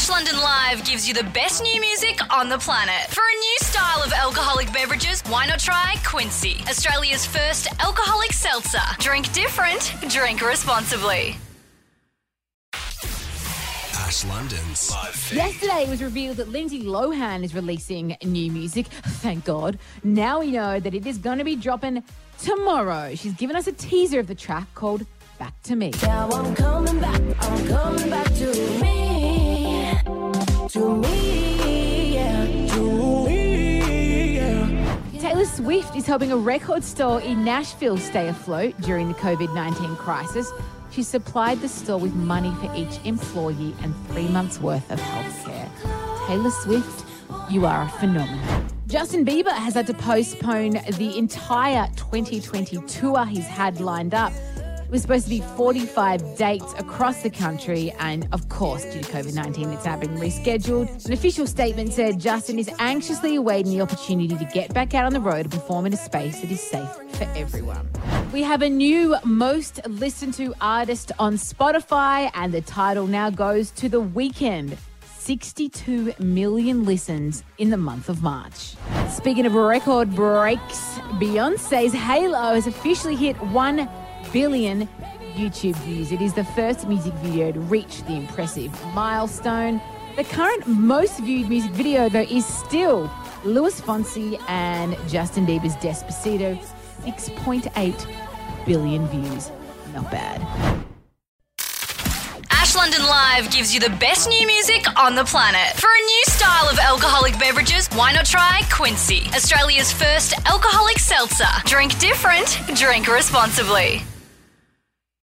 Ash London Live gives you the best new music on the planet. For a new style of alcoholic beverages, why not try Quincy, Australia's first alcoholic seltzer. Drink different, drink responsibly. Ash London's Live Feed. Yesterday it was revealed that Lindsay Lohan is releasing new music. Thank God. Now we know that it is going to be dropping tomorrow. She's given us a teaser of the track called Back to Me. Now I'm coming back to me, yeah. Taylor Swift is helping a record store in Nashville stay afloat during the COVID-19 crisis. She supplied the store with money for each employee and 3 months' worth of healthcare. Taylor Swift, you are a phenomenon. Justin Bieber has had to postpone the entire 2020 tour he's had lined up. It was supposed to be 45 dates across the country, and of course, due to COVID-19, it's now been rescheduled. An official statement said Justin is anxiously awaiting the opportunity to get back out on the road and perform in a space that is safe for everyone. We have a new most listened to artist on Spotify, and the title now goes to The Weeknd. 62 million listens in the month of March. Speaking of record breaks, Beyonce's Halo has officially hit 1 billion YouTube views. It is the first music video to reach the impressive milestone. The current most viewed music video, though, is still Luis Fonsi and Justin Bieber's Despacito. 6.8 billion views. Not bad. Ash London Live gives you the best new music on the planet. For a new style of alcoholic beverages, why not try Quincy, Australia's first alcoholic seltzer. Drink different, drink responsibly.